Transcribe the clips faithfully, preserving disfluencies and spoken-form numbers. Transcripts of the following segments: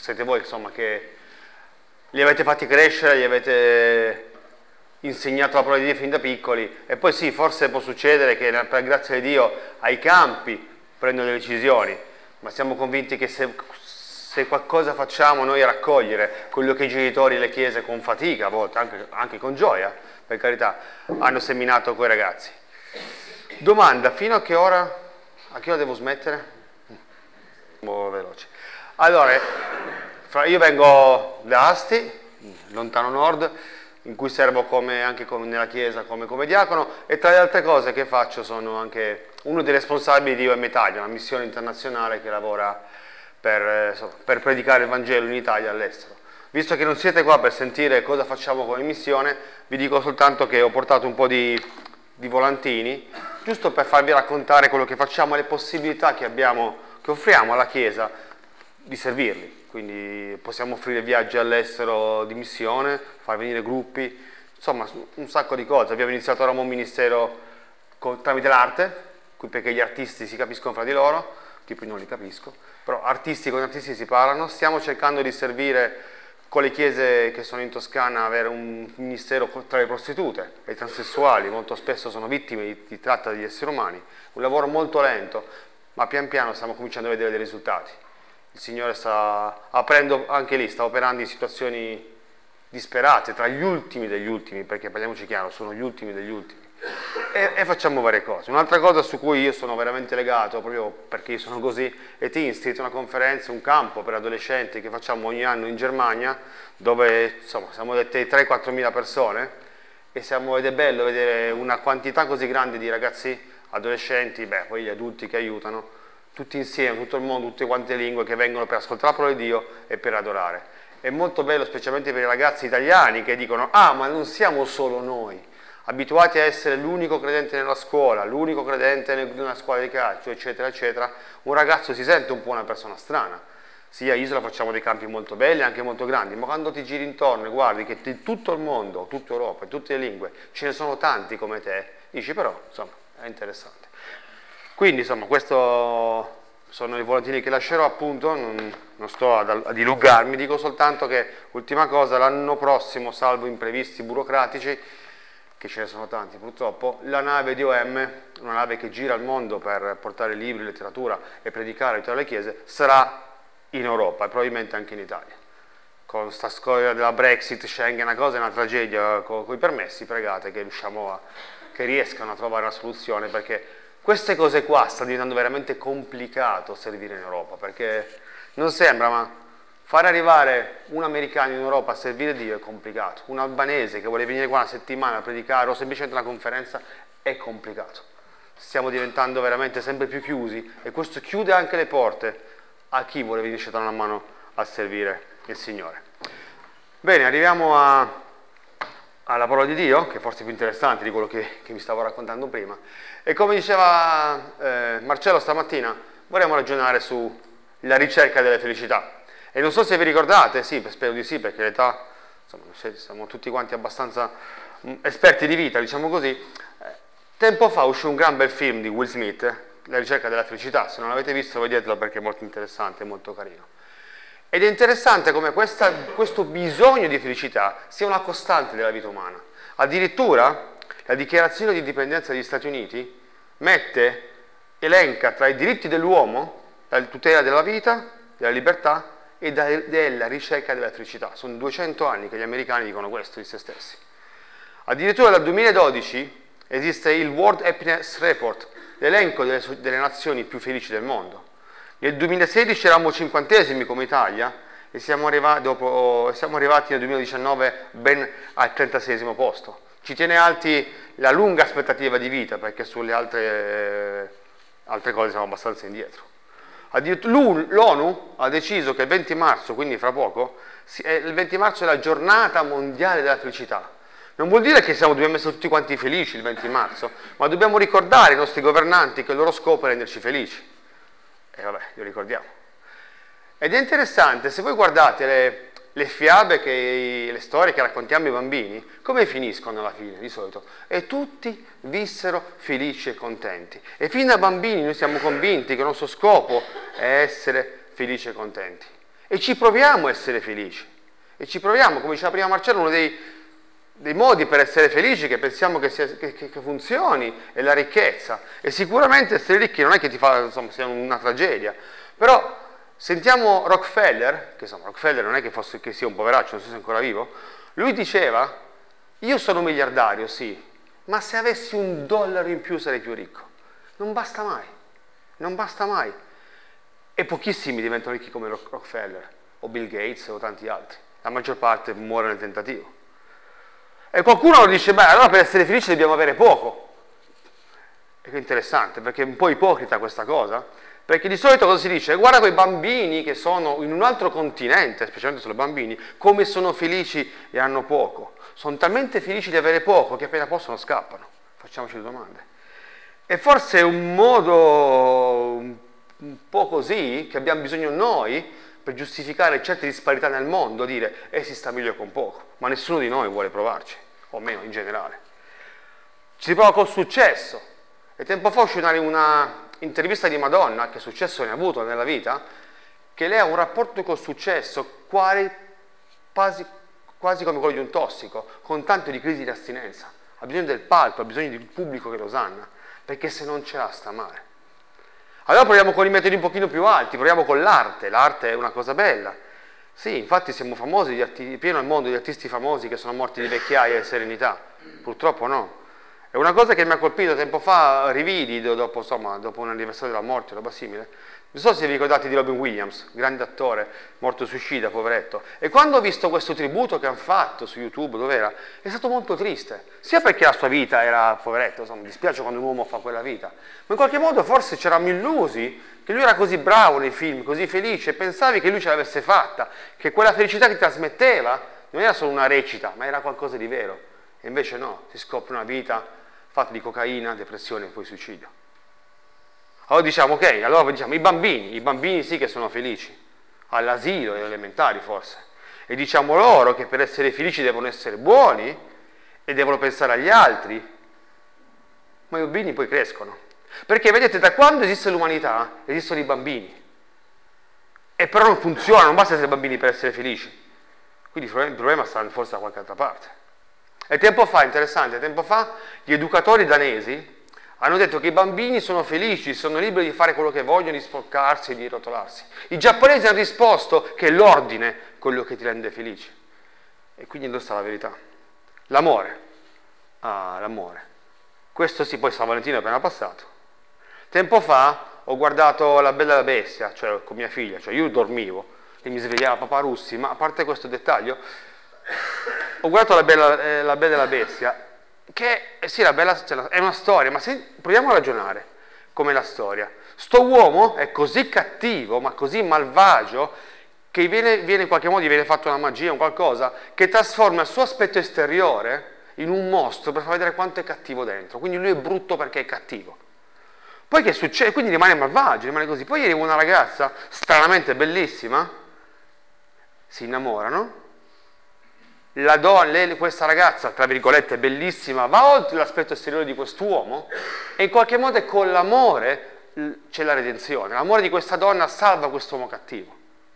siete voi insomma che li avete fatti crescere, gli avete insegnato la parola di Dio fin da piccoli, e poi sì, forse può succedere che per grazia di Dio ai campi prendono le decisioni, ma siamo convinti che se, se qualcosa facciamo noi a raccogliere quello che i genitori e le chiese con fatica, a volte anche, anche con gioia, per carità, hanno seminato quei ragazzi. Domanda, fino a che ora, a che ora devo smettere? Un veloce. Allora, io vengo da Asti, lontano nord, in cui servo come, anche come nella chiesa come, come diacono, e tra le altre cose che faccio sono anche uno dei responsabili di O M Italia, una missione internazionale che lavora per, insomma, per predicare il Vangelo in Italia e all'estero. Visto che non siete qua per sentire cosa facciamo come missione, vi dico soltanto che ho portato un po' di, di volantini, giusto per farvi raccontare quello che facciamo e le possibilità che abbiamo, che offriamo alla Chiesa di servirli. Quindi possiamo offrire viaggi all'estero di missione, far venire gruppi, insomma un sacco di cose. Abbiamo iniziato a Roma un ministero con, tramite l'arte, perché gli artisti si capiscono fra di loro, tipo io non li capisco, però artisti con artisti si parlano. Stiamo cercando di servire con le chiese che sono in Toscana, avere un ministero tra le prostitute e i transessuali, molto spesso sono vittime di, di tratta degli esseri umani. Un lavoro molto lento, ma pian piano stiamo cominciando a vedere dei risultati. Il Signore sta aprendo, anche lì, sta operando in situazioni disperate, tra gli ultimi degli ultimi, perché parliamoci chiaro, sono gli ultimi degli ultimi. E, e facciamo varie cose. Un'altra cosa su cui io sono veramente legato, proprio perché io sono così, è Teen Street, una conferenza, un campo per adolescenti che facciamo ogni anno in Germania, dove insomma siamo dette tre quattro mila persone, e siamo, ed è bello vedere una quantità così grande di ragazzi, adolescenti, beh, poi gli adulti che aiutano, tutti insieme, tutto il mondo, tutte quante lingue, che vengono per ascoltare la parola di Dio e per adorare. È molto bello, specialmente per i ragazzi italiani che dicono: ah, ma non siamo solo noi, abituati a essere l'unico credente nella scuola, l'unico credente nella scuola di calcio, eccetera, eccetera. Un ragazzo si sente un po' una persona strana. Sì, a Isola facciamo dei campi molto belli, anche molto grandi, ma quando ti giri intorno e guardi che in tutto il mondo, tutta Europa, in tutte le lingue, ce ne sono tanti come te, dici però, insomma, è interessante. Quindi insomma questo sono i volantini che lascerò, appunto, non, non sto ad, a dilungarmi, dico soltanto che, ultima cosa, l'anno prossimo, salvo imprevisti burocratici, che ce ne sono tanti purtroppo, la nave di O M, una nave che gira il mondo per portare libri, letteratura e predicare aiutare le chiese, sarà in Europa e probabilmente anche in Italia. Con sta storia della Brexit, Schengen, una cosa è una tragedia con i permessi, pregate che riusciamo a, che riescano a trovare una soluzione, perché queste cose qua sta diventando veramente complicato servire in Europa, perché non sembra, ma fare arrivare un americano in Europa a servire Dio è complicato. Un albanese che vuole venire qua una settimana a predicare o semplicemente una conferenza è complicato. Stiamo diventando veramente sempre più chiusi e questo chiude anche le porte a chi vuole venirci a dare una mano a servire il Signore. Bene, arriviamo a... alla parola di Dio, che forse è più interessante di quello che, che vi stavo raccontando prima. E come diceva eh, Marcello stamattina, vorremmo ragionare sulla ricerca della felicità. E non so se vi ricordate, sì, spero di sì, perché l'età, insomma, siamo tutti quanti abbastanza esperti di vita, diciamo così. Eh, tempo fa uscì un gran bel film di Will Smith, La ricerca della felicità. Se non l'avete visto, vedetelo perché è molto interessante e molto carino. Ed è interessante come questa, questo bisogno di felicità sia una costante della vita umana. Addirittura la dichiarazione di indipendenza degli Stati Uniti mette, elenca tra i diritti dell'uomo la tutela della vita, della libertà e della ricerca della felicità. Sono duecento anni che gli americani dicono questo di se stessi. Addirittura dal duemiladodici esiste il World Happiness Report, l'elenco delle, delle nazioni più felici del mondo. Nel duemilasedici eravamo cinquantesimi come Italia e siamo arrivati, dopo, siamo arrivati nel duemiladiciannove ben al trentaseiesimo posto. Ci tiene alti la lunga aspettativa di vita, perché sulle altre, eh, altre cose siamo abbastanza indietro. L'ONU ha deciso che il venti marzo, quindi fra poco, il venti marzo è la giornata mondiale della felicità. Non vuol dire che siamo, dobbiamo essere tutti quanti felici il venti marzo, ma dobbiamo ricordare ai nostri governanti che il loro scopo è renderci felici. E vabbè, lo ricordiamo. Ed è interessante, se voi guardate le, le fiabe, che, le storie che raccontiamo ai bambini, come finiscono alla fine di solito? E tutti vissero felici e contenti. E fin da bambini noi siamo convinti che il nostro scopo è essere felici e contenti. E ci proviamo a essere felici. E ci proviamo, come diceva prima Marcello, uno dei, dei modi per essere felici che pensiamo che, sia, che, che funzioni è la ricchezza. E sicuramente essere ricchi non è che ti fa, insomma, sia una tragedia. Però sentiamo Rockefeller, che insomma Rockefeller non è che, fosse, che sia un poveraccio, non so se è ancora vivo, lui diceva: io sono miliardario, sì, ma se avessi un dollaro in più sarei più ricco. Non basta mai, non basta mai. E pochissimi diventano ricchi come Rockefeller, o Bill Gates o tanti altri. La maggior parte muore nel tentativo. E qualcuno dice: beh, allora per essere felici dobbiamo avere poco. E che interessante, perché è un po' ipocrita questa cosa, perché di solito cosa si dice? Guarda quei bambini che sono in un altro continente, specialmente solo bambini, come sono felici e hanno poco. Sono talmente felici di avere poco che appena possono scappano. Facciamoci le domande. E forse è un modo un po' così che abbiamo bisogno noi per giustificare certe disparità nel mondo, dire e si sta meglio con poco, ma nessuno di noi vuole provarci, o meno in generale. Ci si prova col successo. E tempo fa uscì una, una intervista di Madonna, che successo ne ha avuto nella vita, che lei ha un rapporto col successo quasi, quasi, quasi come quello di un tossico, con tanto di crisi di astinenza. Ha bisogno del palco, ha bisogno del pubblico che lo sanna, perché se non ce la sta male. Allora proviamo con i metodi un pochino più alti, proviamo con l'arte. L'arte è una cosa bella. Sì, infatti siamo famosi, di arti- pieno il mondo di artisti famosi che sono morti di vecchiaia e serenità. Purtroppo no. È una cosa che mi ha colpito tempo fa, rividi dopo, insomma, dopo un anniversario della morte, roba simile. Non so se vi ricordate di Robin Williams, grande attore, morto suicida, poveretto. E quando ho visto questo tributo che hanno fatto su YouTube, dov'era, è stato molto triste. Sia perché la sua vita era, poveretto, insomma, mi dispiace quando un uomo fa quella vita. Ma in qualche modo forse ci eravamo illusi che lui era così bravo nei film, così felice, e pensavi che lui ce l'avesse fatta, che quella felicità che trasmetteva non era solo una recita, ma era qualcosa di vero. E invece no, si scopre una vita fatta di cocaina, depressione e poi suicidio. Allora diciamo, ok, allora diciamo i bambini, i bambini sì che sono felici, all'asilo, agli elementari forse, e diciamo loro che per essere felici devono essere buoni e devono pensare agli altri, ma i bambini poi crescono. Perché vedete, da quando esiste l'umanità esistono i bambini, e però non funziona, non basta essere bambini per essere felici, quindi il problema sta forse da qualche altra parte. E tempo fa, interessante, tempo fa gli educatori danesi hanno detto che i bambini sono felici, sono liberi di fare quello che vogliono, di sporcarsi e di rotolarsi. I giapponesi hanno risposto che è l'ordine quello che ti rende felici. E quindi dove sta la verità? L'amore. Ah, l'amore. Questo sì, poi San Valentino è appena passato. Tempo fa ho guardato La Bella e la Bestia, cioè con mia figlia, cioè io dormivo e mi svegliava papà Russi, ma a parte questo dettaglio, ho guardato La Bella, eh, la Bella e la Bestia, che eh, sì, la bella, cioè, è una storia, ma se, proviamo a ragionare come la storia. Sto uomo è così cattivo, ma così malvagio, che viene, viene in qualche modo gli viene fatta una magia, un qualcosa, che trasforma il suo aspetto esteriore in un mostro per far vedere quanto è cattivo dentro. Quindi lui è brutto perché è cattivo. Poi che succede? Quindi rimane malvagio, rimane così. Poi arriva una ragazza stranamente bellissima, si innamorano. La donna, lei, questa ragazza, tra virgolette, bellissima, va oltre l'aspetto esteriore di quest'uomo e in qualche modo con l'amore c'è la redenzione. L'amore di questa donna salva quest'uomo cattivo.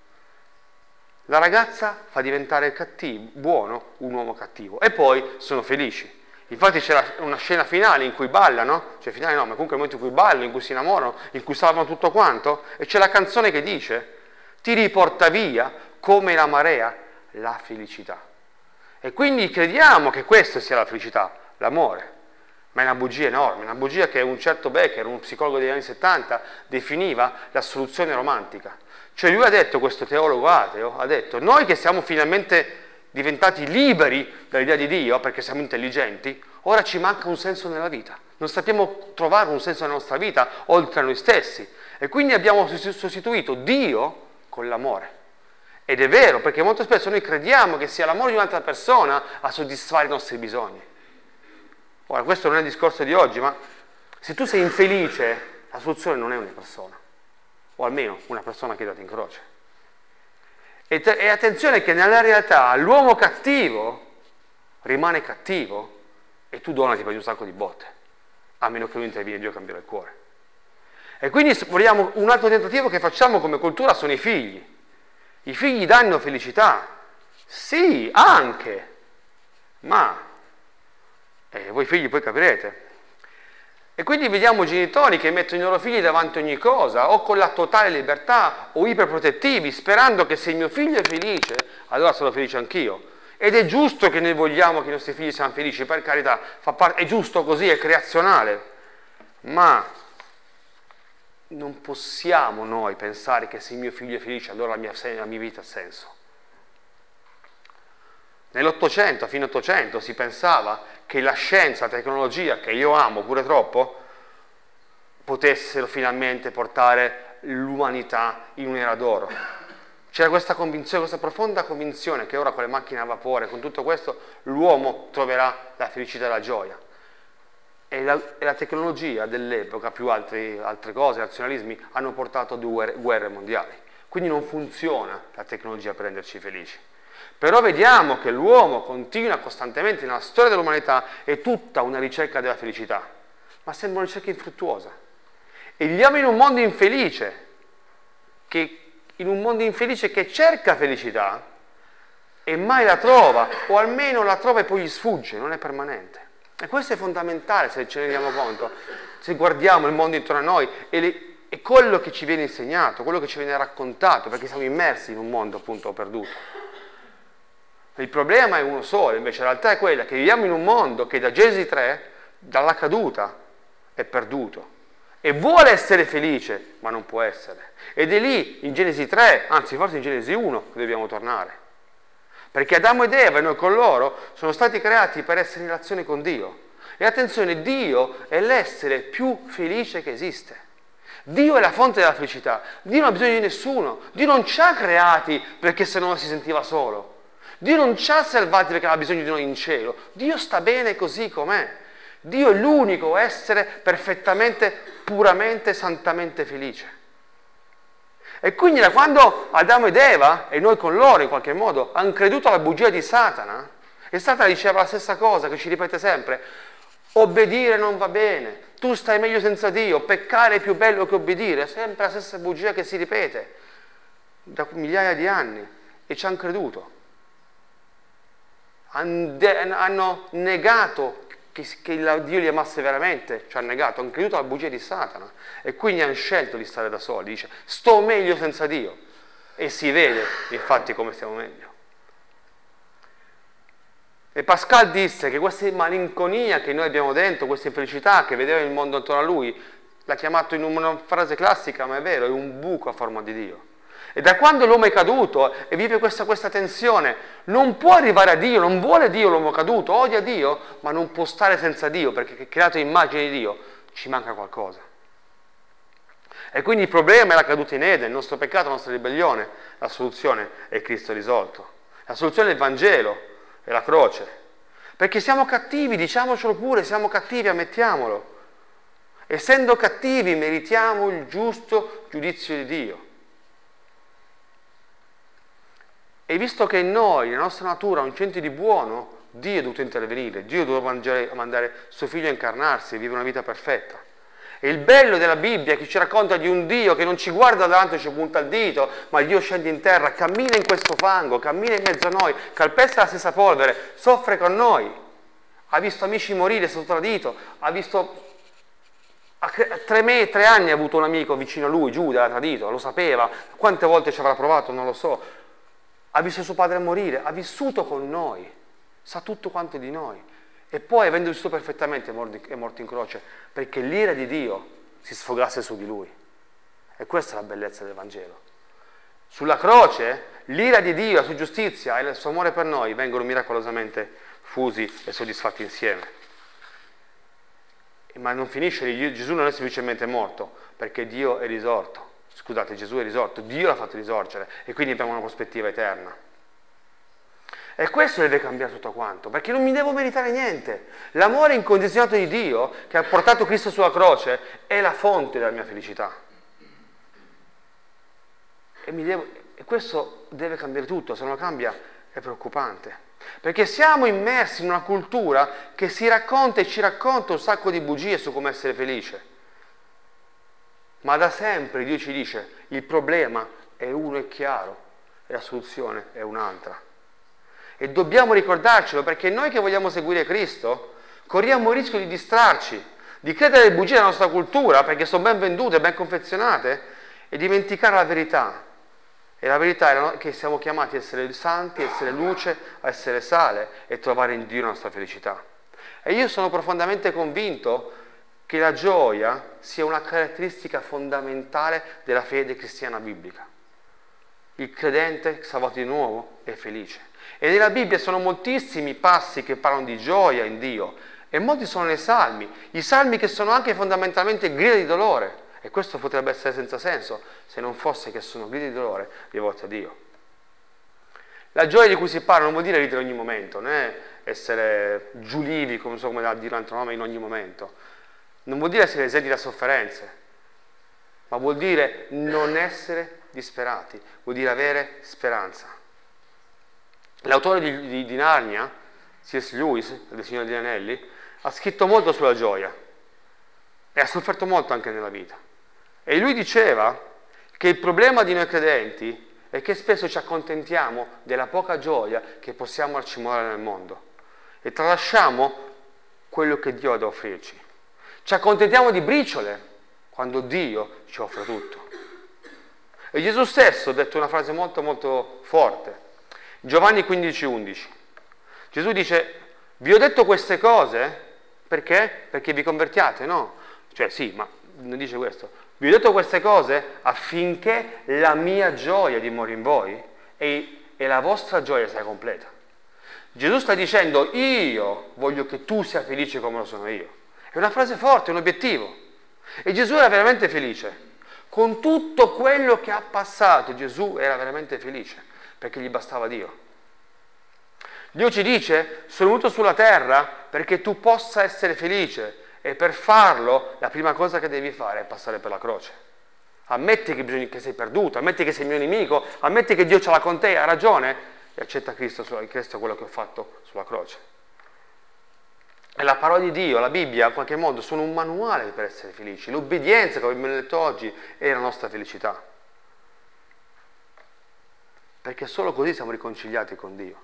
La ragazza fa diventare il cattivo, buono, un uomo cattivo. E poi sono felici. Infatti c'è una scena finale in cui ballano, cioè finale no, ma comunque il momento in cui ballano, in cui si innamorano, in cui salvano tutto quanto, e c'è la canzone che dice: ti riporta via come la marea la felicità. E quindi crediamo che questa sia la felicità, l'amore, ma è una bugia enorme, una bugia che un certo Becker, un psicologo degli anni settanta, definiva la soluzione romantica. Cioè lui ha detto, questo teologo ateo, ha detto: noi che siamo finalmente diventati liberi dall'idea di Dio, perché siamo intelligenti, ora ci manca un senso nella vita, non sappiamo trovare un senso nella nostra vita oltre a noi stessi, e quindi abbiamo sostituito Dio con l'amore. Ed è vero, perché molto spesso noi crediamo che sia l'amore di un'altra persona a soddisfare i nostri bisogni. Ora, questo non è il discorso di oggi, ma se tu sei infelice, la soluzione non è una persona, o almeno una persona che è data in croce. E, te, e attenzione che nella realtà l'uomo cattivo rimane cattivo e tu donna ti prendi un sacco di botte, a meno che lui interviene Dio a cambiare il cuore. E quindi vogliamo un altro tentativo che facciamo come cultura sono i figli. I figli danno felicità, sì, anche, ma eh, voi figli poi capirete. E quindi vediamo genitori che mettono i loro figli davanti a ogni cosa, o con la totale libertà, o iperprotettivi, sperando che se mio figlio è felice, allora sarò felice anch'io. Ed è giusto che noi vogliamo che i nostri figli siano felici, per carità, fa parte, è giusto così, è creazionale. Ma non possiamo noi pensare che se mio figlio è felice, allora la mia, la mia vita ha senso. Nell'Ottocento, a fine Ottocento, si pensava che la scienza, la tecnologia, che io amo pure troppo, potessero finalmente portare l'umanità in un'era d'oro. C'era questa convinzione, questa profonda convinzione che ora con le macchine a vapore, con tutto questo, l'uomo troverà la felicità e la gioia. E la, e la tecnologia dell'epoca, più altri, altre cose, nazionalismi, hanno portato a due guerre mondiali. Quindi non funziona la tecnologia per renderci felici. Però vediamo che l'uomo continua costantemente, nella storia dell'umanità, è tutta una ricerca della felicità, ma sembra una ricerca infruttuosa. E viviamo in un mondo infelice, che, in un mondo infelice che cerca felicità e mai la trova, o almeno la trova e poi gli sfugge, non è permanente. E questo è fondamentale se ce ne rendiamo conto, se guardiamo il mondo intorno a noi e, le, e quello che ci viene insegnato, quello che ci viene raccontato, perché siamo immersi in un mondo appunto perduto. Il problema è uno solo, invece la realtà è quella che viviamo in un mondo che da Genesi tre, dalla caduta, è perduto e vuole essere felice, ma non può essere. Ed è lì, in Genesi tre, anzi forse in Genesi uno, che dobbiamo tornare. Perché Adamo ed Eva e noi con loro sono stati creati per essere in relazione con Dio. E attenzione, Dio è l'essere più felice che esiste. Dio è la fonte della felicità. Dio non ha bisogno di nessuno. Dio non ci ha creati perché se no si sentiva solo. Dio non ci ha salvati perché aveva bisogno di noi in cielo. Dio sta bene così com'è. Dio è l'unico essere perfettamente, puramente, santamente felice. E quindi da quando Adamo ed Eva, e noi con loro in qualche modo, hanno creduto alla bugia di Satana, e Satana diceva la stessa cosa che ci ripete sempre: obbedire non va bene, tu stai meglio senza Dio, peccare è più bello che obbedire, è sempre la stessa bugia che si ripete da migliaia di anni, e ci hanno creduto. Hanno negato che, che Dio li amasse veramente, ci hanno negato, hanno creduto alla bugia di Satana e quindi hanno scelto di stare da soli. Dice: sto meglio senza Dio, e si vede infatti come stiamo meglio. E Pascal disse che questa malinconia che noi abbiamo dentro, questa infelicità che vedeva il mondo attorno a lui, l'ha chiamato in una frase classica, ma è vero, è un buco a forma di Dio. E da quando l'uomo è caduto e vive questa, questa tensione, non può arrivare a Dio, non vuole Dio l'uomo caduto, odia Dio, ma non può stare senza Dio, perché è creato immagine di Dio, ci manca qualcosa. E quindi il problema è la caduta in Eden, il nostro peccato, la nostra ribellione. La soluzione è Cristo risolto. La soluzione è il Vangelo, è la croce. Perché siamo cattivi, diciamocelo pure, siamo cattivi, ammettiamolo. Essendo cattivi meritiamo il giusto giudizio di Dio. E visto che in noi, nella nostra natura, un centro di buono, Dio è dovuto intervenire, Dio è dovuto mangiare, mandare suo figlio a incarnarsi e vivere una vita perfetta. E il bello della Bibbia è che ci racconta di un Dio che non ci guarda davanti e ci punta il dito, ma Dio scende in terra, cammina in questo fango, cammina in mezzo a noi, calpesta la stessa polvere, soffre con noi. Ha visto amici morire, è stato tradito, ha visto... A tre, me, tre anni ha avuto un amico vicino a lui, Giuda, l'ha tradito, lo sapeva, quante volte ci avrà provato, non lo so. Ha visto suo padre morire, ha vissuto con noi, sa tutto quanto di noi. E poi, avendo vissuto perfettamente, è morto in croce, perché l'ira di Dio si sfogasse su di lui. E questa è la bellezza del Vangelo. Sulla croce, l'ira di Dio, la sua giustizia e il suo amore per noi vengono miracolosamente fusi e soddisfatti insieme. Ma non finisce lì, Gesù non è semplicemente morto, perché Dio è risorto. Scusate, Gesù è risorto, Dio l'ha fatto risorgere e quindi abbiamo una prospettiva eterna. E questo deve cambiare tutto quanto, perché non mi devo meritare niente. L'amore incondizionato di Dio, che ha portato Cristo sulla croce, è la fonte della mia felicità. E, mi devo, e questo deve cambiare tutto, se non cambia è preoccupante. Perché siamo immersi in una cultura che si racconta e ci racconta un sacco di bugie su come essere felice. Ma da sempre Dio ci dice: il problema è uno e chiaro, e la soluzione è un'altra. E dobbiamo ricordarcelo, perché noi che vogliamo seguire Cristo corriamo il rischio di distrarci, di credere le bugie della nostra cultura, perché sono ben vendute, ben confezionate, e dimenticare la verità. E la verità è che siamo chiamati a essere santi, a essere luce, a essere sale e trovare in Dio la nostra felicità. E io sono profondamente convinto che la gioia sia una caratteristica fondamentale della fede cristiana biblica. Il credente salvato di nuovo è felice. E nella Bibbia sono moltissimi passi che parlano di gioia in Dio, e molti sono nei salmi, i salmi che sono anche fondamentalmente grida di dolore, e questo potrebbe essere senza senso se non fosse che sono grida di dolore rivolte a Dio. La gioia di cui si parla non vuol dire ridere in ogni momento, non è essere giulivi, come so come da dire l'altro nome, in ogni momento, non vuol dire essere esenti da sofferenze, ma vuol dire non essere disperati, vuol dire avere speranza. L'autore di, di, di Narnia, C S Lewis, del Signore degli Anelli, ha scritto molto sulla gioia e ha sofferto molto anche nella vita. E lui diceva che il problema di noi credenti è che spesso ci accontentiamo della poca gioia che possiamo accumulare nel mondo e tralasciamo quello che Dio ha da offrirci. Ci accontentiamo di briciole quando Dio ci offre tutto. E Gesù stesso ha detto una frase molto molto forte. Giovanni quindici undici. Gesù dice: vi ho detto queste cose perché? Perché vi convertiate, no? Cioè sì, ma non dice questo. Vi ho detto queste cose affinché la mia gioia dimori in voi e, e la vostra gioia sia completa. Gesù sta dicendo: io voglio che tu sia felice come lo sono io. È una frase forte, un obiettivo. E Gesù era veramente felice. Con tutto quello che ha passato, Gesù era veramente felice, perché gli bastava Dio. Dio ci dice: sono venuto sulla terra perché tu possa essere felice, e per farlo la prima cosa che devi fare è passare per la croce. Ammetti che, bisogna, che sei perduto, ammetti che sei mio nemico, ammetti che Dio ce l'ha con te, ha ragione, e accetta Cristo, Cristo quello che ho fatto sulla croce. E la parola di Dio, la Bibbia, in qualche modo, sono un manuale per essere felici. L'obbedienza, come abbiamo detto oggi, è la nostra felicità. Perché solo così siamo riconciliati con Dio.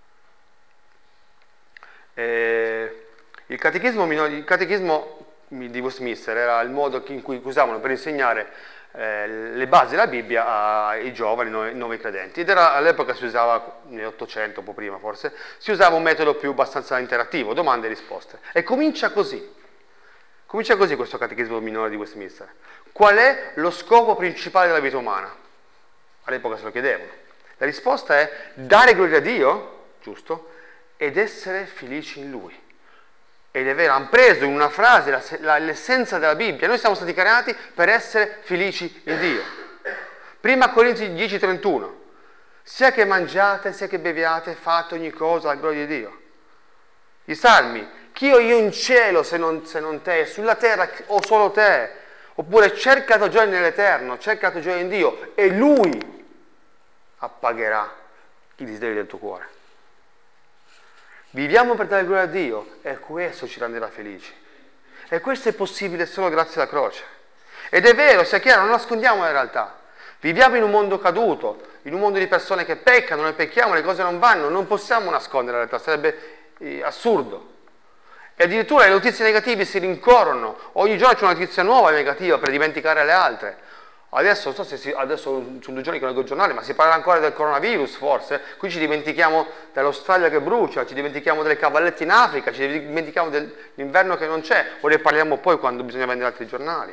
E il catechismo, il catechismo di Westminster era il modo in cui usavano per insegnare eh, le basi della Bibbia ai giovani, ai nuovi credenti. Ed era, all'epoca si usava, nell'Ottocento, un po' prima forse, si usava un metodo più abbastanza interattivo, domande e risposte. E comincia così. Comincia così questo catechismo minore di Westminster. Qual è lo scopo principale della vita umana? All'epoca se lo chiedevano. La risposta è dare gloria a Dio, giusto, ed essere felici in Lui. Ed è vero, hanno preso in una frase la, la, l'essenza della Bibbia. Noi siamo stati creati per essere felici in Dio. Prima Corinzi dieci trentuno. Sia che mangiate, sia che beviate, fate ogni cosa alla gloria di Dio. I Salmi. Chi ho io in cielo se non, se non te? Sulla terra ho solo te. Oppure cerca la tua gioia nell'Eterno, cerca la tua gioia in Dio, e Lui appagherà i desideri del tuo cuore. Viviamo per dare gloria a Dio, e questo ci renderà felici. E questo è possibile solo grazie alla croce. Ed è vero, sia chiaro, non nascondiamo la realtà. Viviamo in un mondo caduto, in un mondo di persone che peccano, noi pecchiamo, le cose non vanno, non possiamo nascondere la realtà, sarebbe eh, assurdo. E addirittura le notizie negative si rincorrono, ogni giorno c'è una notizia nuova negativa per dimenticare le altre. Adesso, non so se si, adesso sono due giorni che non leggo il giornale, ma si parla ancora del coronavirus forse, qui ci dimentichiamo dell'Australia che brucia, ci dimentichiamo delle cavallette in Africa, ci dimentichiamo dell'inverno che non c'è, o ne parliamo poi quando bisogna vendere altri giornali.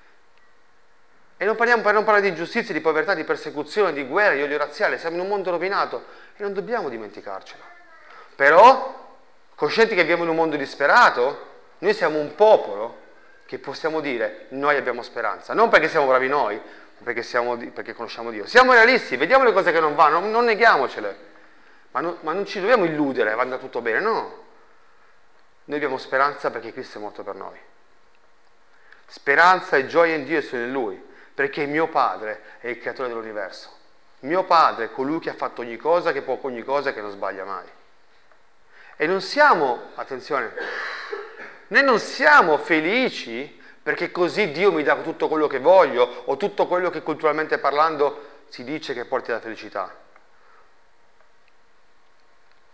E non parliamo per non parlare di ingiustizie, di povertà, di persecuzione, di guerra, di odio razziale, siamo in un mondo rovinato e non dobbiamo dimenticarcelo. Però, coscienti che viviamo in un mondo disperato, noi siamo un popolo che possiamo dire noi abbiamo speranza, non perché siamo bravi noi, ma perché, siamo, perché conosciamo Dio. Siamo realisti, vediamo le cose che non vanno, non, non neghiamocele, ma, no, ma non ci dobbiamo illudere, va andato tutto bene, no. Noi abbiamo speranza perché Cristo è morto per noi. Speranza e gioia in Dio sono in Lui, perché mio Padre è il creatore dell'universo. Mio Padre è colui che ha fatto ogni cosa, che può ogni cosa e che non sbaglia mai. E non siamo, attenzione, noi non siamo felici perché così Dio mi dà tutto quello che voglio o tutto quello che culturalmente parlando si dice che porti alla felicità.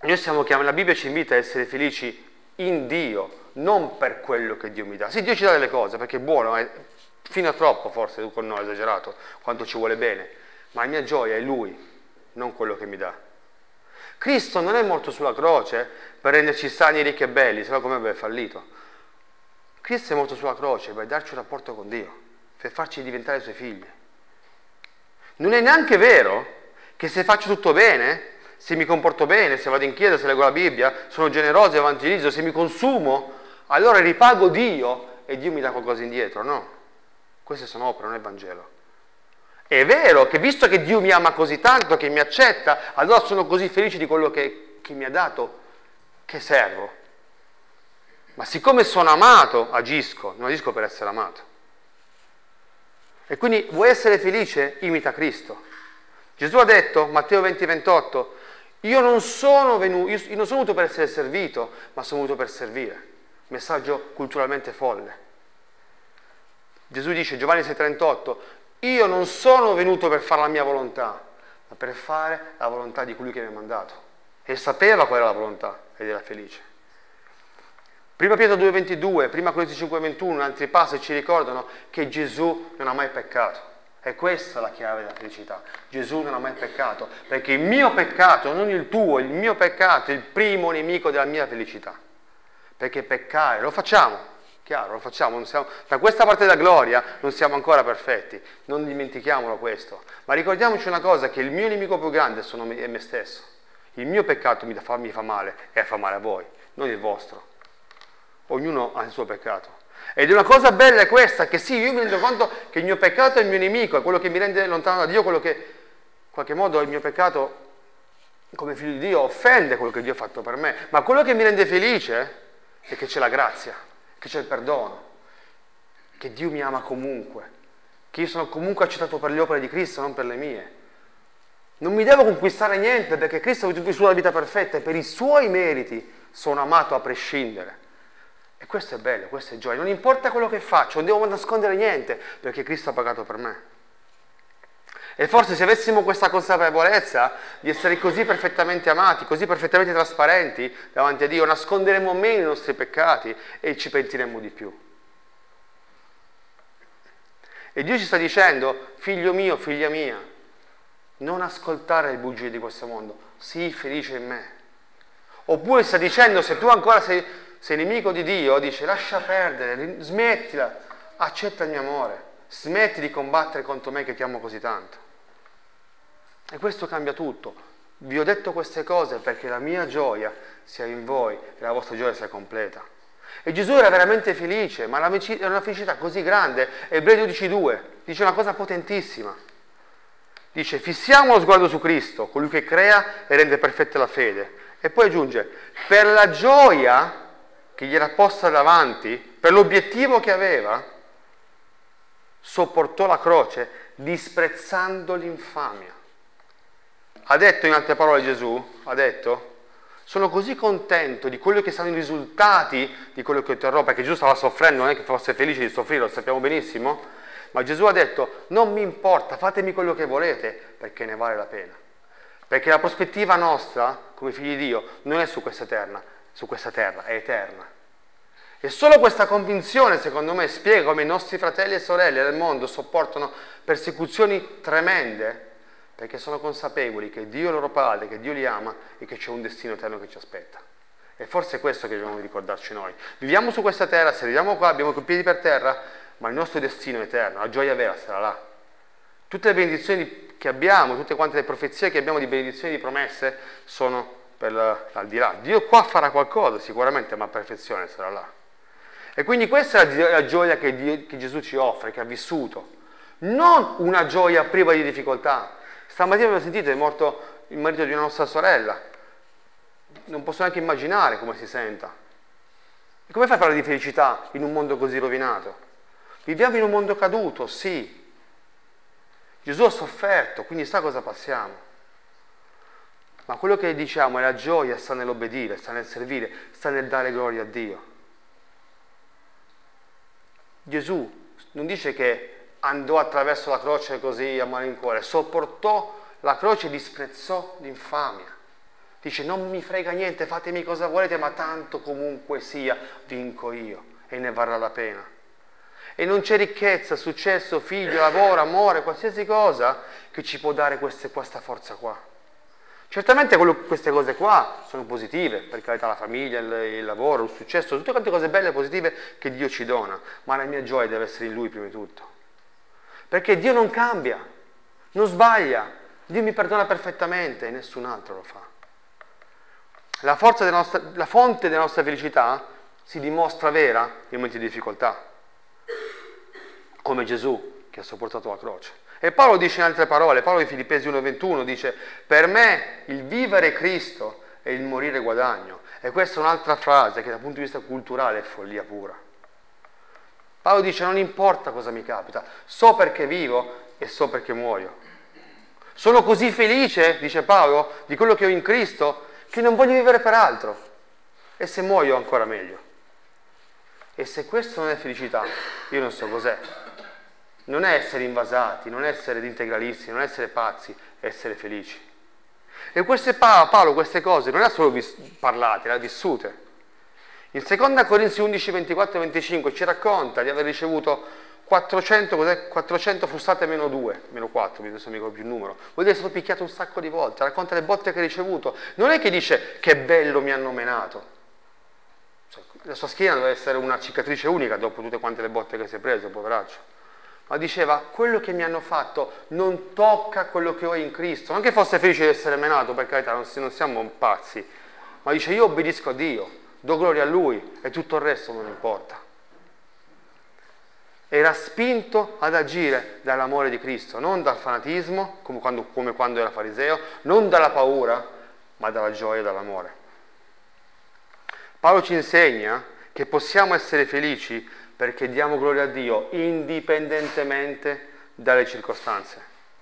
Noi siamo chiamati, la Bibbia ci invita a essere felici in Dio, non per quello che Dio mi dà. Sì, Dio ci dà delle cose, perché è buono, è fino a troppo forse, tu con noi, esagerato, quanto ci vuole bene, ma la mia gioia è Lui, non quello che mi dà. Cristo non è morto sulla croce per renderci sani, ricchi e belli, se no come avrebbe fallito. Cristo è morto sulla croce per darci un rapporto con Dio, per farci diventare Suoi figli. Non è neanche vero che se faccio tutto bene, se mi comporto bene, se vado in chiesa, se leggo la Bibbia, sono generoso, evangelizzo, se mi consumo, allora ripago Dio e Dio mi dà qualcosa indietro. No, queste sono opere, non è Vangelo. È vero che visto che Dio mi ama così tanto, che mi accetta, allora sono così felice di quello che, che mi ha dato, che servo. Ma siccome sono amato, agisco, non agisco per essere amato. E quindi vuoi essere felice? Imita Cristo. Gesù ha detto, Matteo venti ventotto, io non sono venuto, io non sono venuto per essere servito, ma sono venuto per servire. Messaggio culturalmente folle. Gesù dice, Giovanni sei trentotto, io non sono venuto per fare la mia volontà, ma per fare la volontà di colui che mi ha mandato. E sapeva qual era la volontà ed era felice. Prima Pietro due ventidue, prima Corinzi cinque ventuno, altri passi ci ricordano che Gesù non ha mai peccato. E questa è la chiave della felicità. Gesù non ha mai peccato, perché il mio peccato, non il tuo, il mio peccato è il primo nemico della mia felicità. Perché peccare, lo facciamo, chiaro, lo facciamo, non siamo, da questa parte della gloria non siamo ancora perfetti, non dimentichiamolo questo. Ma ricordiamoci una cosa, che il mio nemico più grande sono me, è me stesso. Il mio peccato mi fa, mi fa male e fa male a voi, non il vostro. Ognuno ha il suo peccato. Ed è una cosa bella è questa, che sì, io mi rendo conto che il mio peccato è il mio nemico, è quello che mi rende lontano da Dio, quello che in qualche modo il mio peccato, come figlio di Dio, offende quello che Dio ha fatto per me. Ma quello che mi rende felice è che c'è la grazia, che c'è il perdono, che Dio mi ama comunque, che io sono comunque accettato per le opere di Cristo, non per le mie. Non mi devo conquistare niente, perché Cristo ha vissuto la vita perfetta e per i Suoi meriti sono amato a prescindere. E questo è bello, questo è gioia. Non importa quello che faccio, non devo nascondere niente, perché Cristo ha pagato per me. E forse se avessimo questa consapevolezza di essere così perfettamente amati, così perfettamente trasparenti davanti a Dio, nasconderemmo meno i nostri peccati e ci pentiremmo di più. E Dio ci sta dicendo, figlio mio, figlia mia, non ascoltare le bugie di questo mondo, sii felice in me. Oppure sta dicendo, se tu ancora sei... sei nemico di Dio, dice lascia perdere, smettila, accetta il mio amore, smetti di combattere contro me che ti amo così tanto. E questo cambia tutto. Vi ho detto queste cose perché la mia gioia sia in voi e la vostra gioia sia completa. E Gesù era veramente felice, ma era una felicità così grande. Ebrei dodici due dice una cosa potentissima. Dice, fissiamo lo sguardo su Cristo, colui che crea e rende perfetta la fede. E poi aggiunge, per la gioia che gli era posta davanti, per l'obiettivo che aveva, sopportò la croce disprezzando l'infamia. Ha detto in altre parole Gesù, ha detto, sono così contento di quello che saranno i risultati di quello che otterrò, perché Gesù stava soffrendo, non è che fosse felice di soffrire, lo sappiamo benissimo, ma Gesù ha detto, non mi importa, fatemi quello che volete, perché ne vale la pena. Perché la prospettiva nostra, come figli di Dio, non è su questa terra, su questa terra, è eterna. E solo questa convinzione, secondo me, spiega come i nostri fratelli e sorelle del mondo sopportano persecuzioni tremende, perché sono consapevoli che Dio è il loro Padre, che Dio li ama e che c'è un destino eterno che ci aspetta. E forse è questo che dobbiamo ricordarci noi. Viviamo su questa terra, se arriviamo qua, abbiamo i piedi per terra, ma il nostro destino è eterno, la gioia vera sarà là. Tutte le benedizioni che abbiamo, tutte quante le profezie che abbiamo di benedizioni e di promesse sono per l'aldilà. Dio qua farà qualcosa sicuramente, ma la perfezione sarà là. E quindi questa è la gioia che, Dio, che Gesù ci offre, che ha vissuto. Non una gioia priva di difficoltà. Stamattina abbiamo sentito, è morto il marito di una nostra sorella. Non posso neanche immaginare come si senta. E come fai a parlare di felicità in un mondo così rovinato? Viviamo in un mondo caduto, sì. Gesù ha sofferto, quindi sa cosa passiamo. Ma quello che diciamo è la gioia sta nell'obbedire, sta nel servire, sta nel dare gloria a Dio. Gesù non dice che andò attraverso la croce così a malincuore, sopportò la croce e disprezzò l'infamia. Dice, non mi frega niente, fatemi cosa volete, ma tanto comunque sia, vinco io e ne varrà la pena. E non c'è ricchezza, successo, figlio, lavoro, amore, qualsiasi cosa che ci può dare queste, questa forza qua. Certamente quello, queste cose qua sono positive, per carità, la famiglia, il, il lavoro, il successo, tutte quante cose belle e positive che Dio ci dona, ma la mia gioia deve essere in Lui prima di tutto. Perché Dio non cambia, non sbaglia, Dio mi perdona perfettamente e nessun altro lo fa. La, forza della nostra, la fonte della nostra felicità si dimostra vera in momenti di difficoltà, come Gesù che ha sopportato la croce. E Paolo dice in altre parole, Paolo di Filippesi uno ventuno dice, per me il vivere è Cristo e il morire è guadagno. E questa è un'altra frase che dal punto di vista culturale è follia pura. Paolo dice, non importa cosa mi capita, so perché vivo e so perché muoio. Sono così felice, dice Paolo, di quello che ho in Cristo, che non voglio vivere per altro. E se muoio ancora meglio. E se questo non è felicità, io non so cos'è. Non è essere invasati, non è essere integralisti, non è essere pazzi, è essere felici. E queste Paolo queste cose non ha solo vis- parlate, le ha vissute. In seconda Corinzi undici, ventiquattro e venticinque ci racconta di aver ricevuto quattrocento, cos'è? quattrocento frustate meno due, meno quattro, adesso mi ricordo più il numero. Vuol dire che è stato picchiato un sacco di volte, racconta le botte che ha ricevuto. Non è che dice che bello mi hanno menato. La sua schiena deve essere una cicatrice unica dopo tutte quante le botte che si è preso, poveraccio. Ma diceva, quello che mi hanno fatto non tocca quello che ho in Cristo. Non che fosse felice di essere menato, per carità, non siamo pazzi. Ma dice, io obbedisco a Dio, do gloria a Lui e tutto il resto non importa. Era spinto ad agire dall'amore di Cristo, non dal fanatismo, come quando, come quando era fariseo, non dalla paura, ma dalla gioia e dall'amore. Paolo ci insegna che possiamo essere felici perché diamo gloria a Dio indipendentemente dalle circostanze.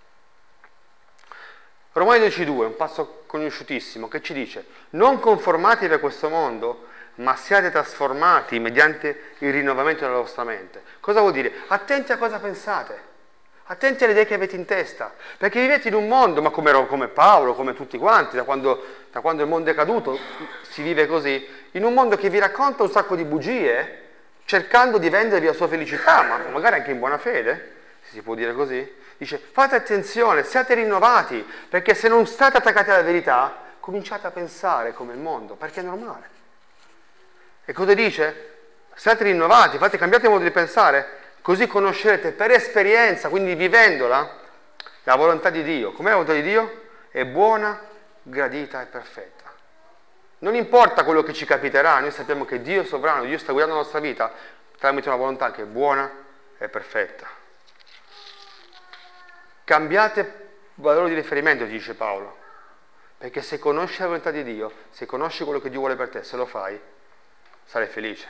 Romani dodici due, un passo conosciutissimo, che ci dice: non conformatevi a questo mondo, ma siate trasformati mediante il rinnovamento della vostra mente. Cosa vuol dire? Attenti a cosa pensate, attenti alle idee che avete in testa, perché vivete in un mondo, ma come, come Paolo, come tutti quanti, da quando, da quando il mondo è caduto, si vive così, in un mondo che vi racconta un sacco di bugie, cercando di vendervi la sua felicità, ma magari anche in buona fede, se si può dire così. Dice, fate attenzione, siate rinnovati, perché se non state attaccati alla verità, cominciate a pensare come il mondo, perché è normale. E cosa dice? Siate rinnovati, fate, cambiate modo di pensare, così conoscerete per esperienza, quindi vivendola, la volontà di Dio. Com'è la volontà di Dio? È buona, gradita e perfetta. Non importa quello che ci capiterà, noi sappiamo che Dio è sovrano, Dio sta guidando la nostra vita tramite una volontà che è buona e perfetta. Cambiate valore di riferimento, dice Paolo, perché se conosci la volontà di Dio, se conosci quello che Dio vuole per te, se lo fai, sarai felice.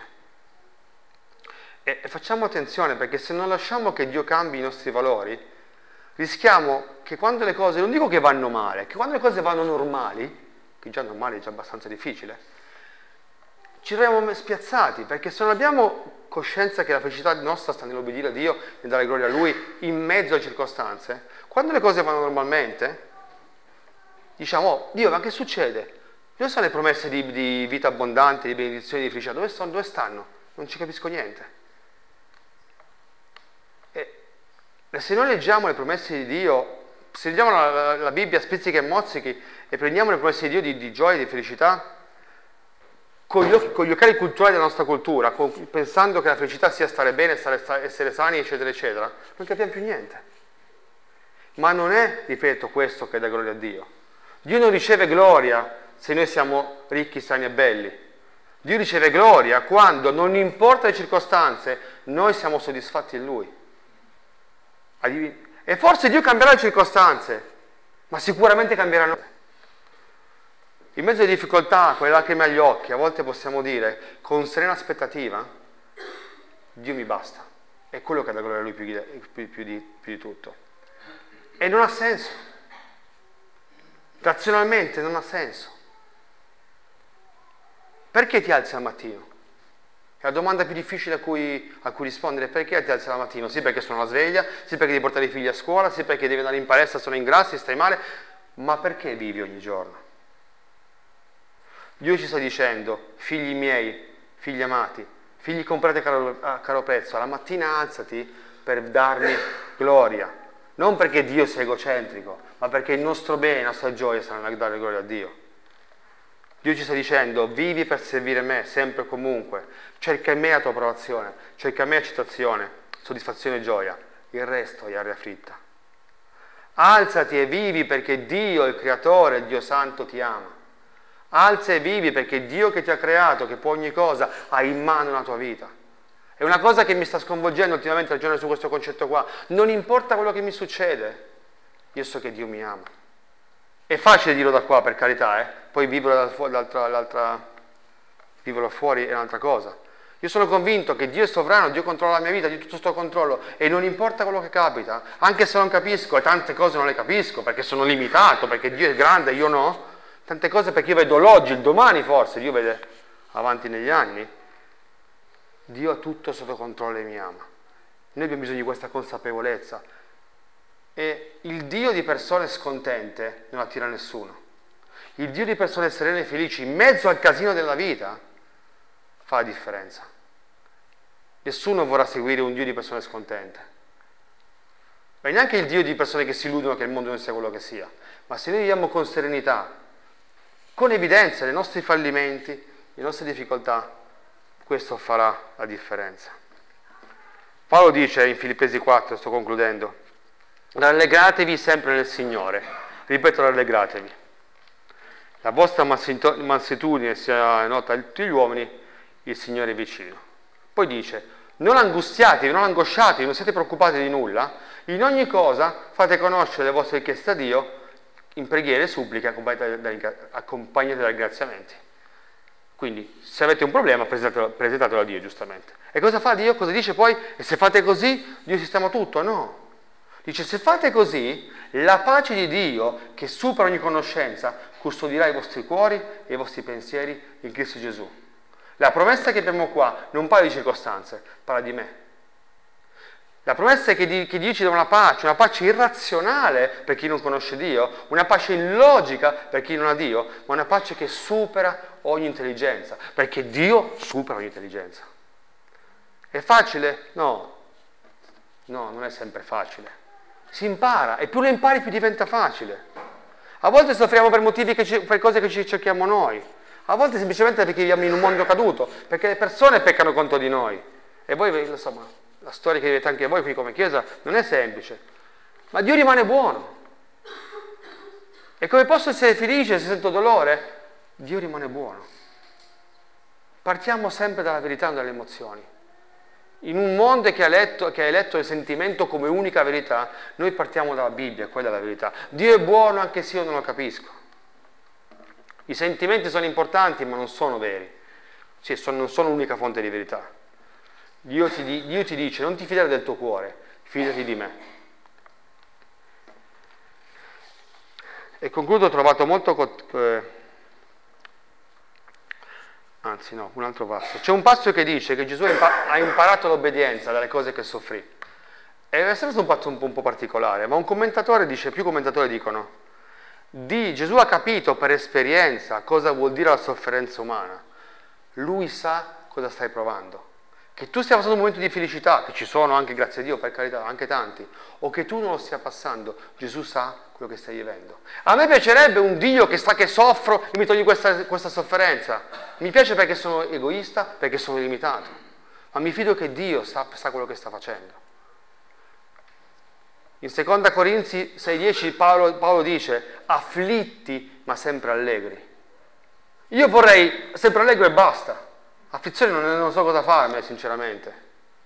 E, e facciamo attenzione, perché se non lasciamo che Dio cambi i nostri valori, rischiamo che quando le cose, non dico che vanno male, che quando le cose vanno normali, che già normale è già abbastanza difficile, ci troviamo spiazzati, perché se non abbiamo coscienza che la felicità nostra sta nell'obbedire a Dio e dare gloria a Lui in mezzo alle circostanze, quando le cose vanno normalmente, diciamo, oh, Dio, ma che succede? Dove sono le promesse di, di vita abbondante, di benedizioni, di felicità? Dove, sono, dove stanno? Non ci capisco niente. E, e se noi leggiamo le promesse di Dio, se leggiamo la, la, la Bibbia spizzichi e mozzichi e prendiamo le promesse di Dio di, di gioia e di felicità, con gli, occhi, con gli occhiali culturali della nostra cultura, con, pensando che la felicità sia stare bene, stare, essere sani, eccetera, eccetera, non capiamo più niente. Ma non è, ripeto, questo che dà gloria a Dio. Dio non riceve gloria se noi siamo ricchi, sani e belli. Dio riceve gloria quando, non importa le circostanze, noi siamo soddisfatti in Lui. E forse Dio cambierà le circostanze, ma sicuramente cambierà noi. In mezzo alle difficoltà, con le lacrime agli occhi, a volte possiamo dire, con serena aspettativa, Dio mi basta. È quello che dà gloria a Lui più di, più, più, di, più di tutto. E non ha senso. Razionalmente non ha senso. Perché ti alzi al mattino? È la domanda più difficile a cui, a cui rispondere. Perché ti alzi al mattino? Sì, perché sono alla sveglia, sì, perché devi portare i figli a scuola, sì, perché devi andare in palestra, sono ingrassi, stai male. Ma perché vivi ogni giorno? Dio ci sta dicendo, figli miei, figli amati, figli comprati a caro, a caro prezzo, alla mattina alzati per darmi gloria. Non perché Dio sia egocentrico, ma perché il nostro bene, la nostra gioia sta nel dare gloria a Dio. Dio ci sta dicendo, vivi per servire me, sempre e comunque. Cerca in me la tua approvazione, cerca in me accettazione, soddisfazione e gioia. Il resto è aria fritta. Alzati e vivi perché Dio, il Creatore, il Dio Santo, ti ama. Alza e vivi perché Dio che ti ha creato, che può ogni cosa, ha in mano la tua vita. È una cosa che mi sta sconvolgendo ultimamente ragionare su questo concetto qua. Non importa quello che mi succede, io so che Dio mi ama. È facile dirlo da qua, per carità, eh? Poi viverlo dall'altra, l'altra, viverlo fuori è un'altra cosa. Io sono convinto che Dio è sovrano, Dio controlla la mia vita, Dio tutto sto controllo e non importa quello che capita, anche se non capisco, e tante cose non le capisco perché sono limitato, perché Dio è grande e io no, tante cose perché io vedo l'oggi, il domani forse, Dio vede avanti negli anni, Dio ha tutto sotto controllo e mi ama. Noi abbiamo bisogno di questa consapevolezza e il Dio di persone scontente non attira nessuno. Il Dio di persone serene e felici in mezzo al casino della vita fa la differenza. Nessuno vorrà seguire un Dio di persone scontente, ma neanche il Dio di persone che si illudono che il mondo non sia quello che sia. Ma se noi viviamo con serenità, con evidenza, i nostri fallimenti, le nostre difficoltà, questo farà la differenza. Paolo dice in Filippesi quattro, sto concludendo, rallegratevi sempre nel Signore. Ripeto, rallegratevi. La vostra mansuetudine sia nota a tutti gli uomini, il Signore è vicino. Poi dice, non angustiatevi, non angosciatevi, non siete preoccupati di nulla, in ogni cosa fate conoscere le vostre richieste a Dio, in preghiere e suppliche accompagnate da ringraziamenti. Quindi, se avete un problema, presentatelo, presentatelo a Dio, giustamente. E cosa fa Dio? Cosa dice poi? E se fate così, Dio sistema tutto? No. Dice, se fate così, la pace di Dio, che supera ogni conoscenza, custodirà i vostri cuori e i vostri pensieri in Cristo Gesù. La promessa che abbiamo qua non parla di circostanze, parla di me. La promessa è che, di, che Dio ci dà una pace, una pace irrazionale per chi non conosce Dio, una pace illogica per chi non ha Dio, ma una pace che supera ogni intelligenza, perché Dio supera ogni intelligenza. È facile? No. No, non è sempre facile. Si impara, e più lo impari più diventa facile. A volte soffriamo per motivi, che ci, per cose che ci cerchiamo noi. A volte semplicemente perché viviamo in un mondo caduto, perché le persone peccano contro di noi. E voi, insomma, la storia che vivete anche voi qui come Chiesa non è semplice. Ma Dio rimane buono. E come posso essere felice se sento dolore? Dio rimane buono. Partiamo sempre dalla verità, non dalle emozioni. In un mondo che ha, letto, che ha eletto il sentimento come unica verità, noi partiamo dalla Bibbia, quella è la verità. Dio è buono anche se io non lo capisco. I sentimenti sono importanti, ma non sono veri. Sì, sono, non sono l'unica fonte di verità. Dio ti, Dio ti dice, non ti fidare del tuo cuore, fidati di me. E concludo, ho trovato molto... Eh, anzi no, un altro passo. C'è un passo che dice che Gesù ha imparato l'obbedienza dalle cose che soffrì. E è stato un passo un po', un po' particolare, ma un commentatore dice, più commentatori dicono, di Gesù ha capito per esperienza cosa vuol dire la sofferenza umana. Lui sa cosa stai provando. Che tu stia passando un momento di felicità, che ci sono anche, grazie a Dio, per carità, anche tanti, o che tu non lo stia passando, Gesù sa quello che stai vivendo. A me piacerebbe un Dio che sa che soffro e mi toglie questa, questa sofferenza. Mi piace perché sono egoista, perché sono limitato. Ma mi fido che Dio sa, sa quello che sta facendo. In seconda Corinzi sei dieci Paolo, Paolo dice, afflitti ma sempre allegri. Io vorrei sempre allegro e basta. Afflizione non, non so cosa farmi, sinceramente.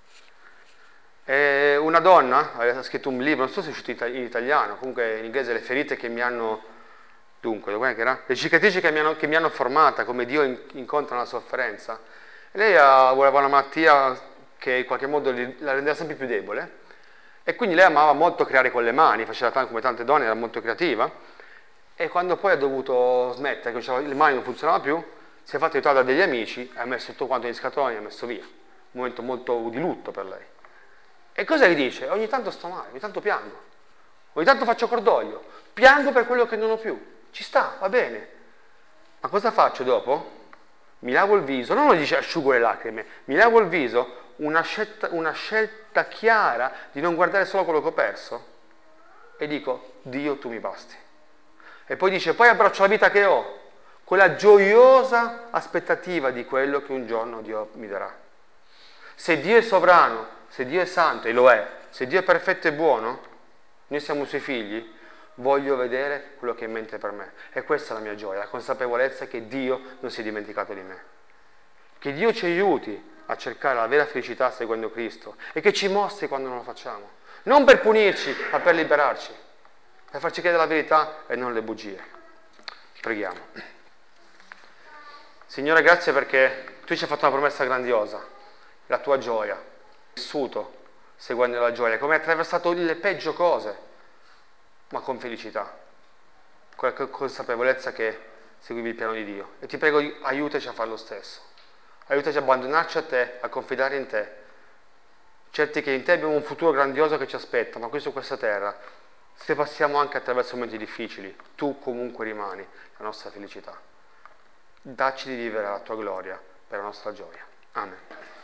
E una donna aveva scritto un libro, non so se è uscito in italiano, comunque in inglese, le ferite che mi hanno, dunque, dov'è che era? Le cicatrici che mi hanno, che mi hanno formata, come Dio in, incontra la sofferenza. E lei aveva una malattia che in qualche modo la rendeva sempre più debole. E quindi lei amava molto creare con le mani, faceva tanto come tante donne, era molto creativa. E quando poi ha dovuto smettere, che le mani non funzionavano più, si è fatto aiutare da degli amici, ha messo tutto quanto in scatoloni e ha messo via. Un momento molto di lutto per lei. E cosa gli dice? Ogni tanto sto male, ogni tanto piango, ogni tanto faccio cordoglio, piango per quello che non ho più. Ci sta, va bene. Ma Ma cosa faccio dopo? Mi lavo il viso, non lo dice asciugo le lacrime, mi lavo il viso, una scelta, una scelta chiara di non guardare solo quello che ho perso e dico, Dio, tu mi basti. E poi dice, poi abbraccio la vita che ho, quella gioiosa aspettativa di quello che un giorno Dio mi darà. Se Dio è sovrano, se Dio è santo, e lo è, se Dio è perfetto e buono, noi siamo suoi figli, voglio vedere quello che è in mente per me. E questa è la mia gioia, la consapevolezza che Dio non si è dimenticato di me. Che Dio ci aiuti a cercare la vera felicità seguendo Cristo e che ci mostri quando non lo facciamo. Non per punirci, ma per liberarci, per farci credere la verità e non le bugie. Preghiamo. Signore, grazie perché tu ci hai fatto una promessa grandiosa, la tua gioia, vissuto seguendo la gioia, come hai attraversato le peggio cose, ma con felicità, con la consapevolezza che seguivi il piano di Dio. E ti prego, aiutaci a fare lo stesso. Aiutaci a abbandonarci a te, a confidare in te, certi che in te abbiamo un futuro grandioso che ci aspetta, ma qui su questa terra, se passiamo anche attraverso momenti difficili, tu comunque rimani la nostra felicità. Dacci di vivere la tua gloria per la nostra gioia. Amen.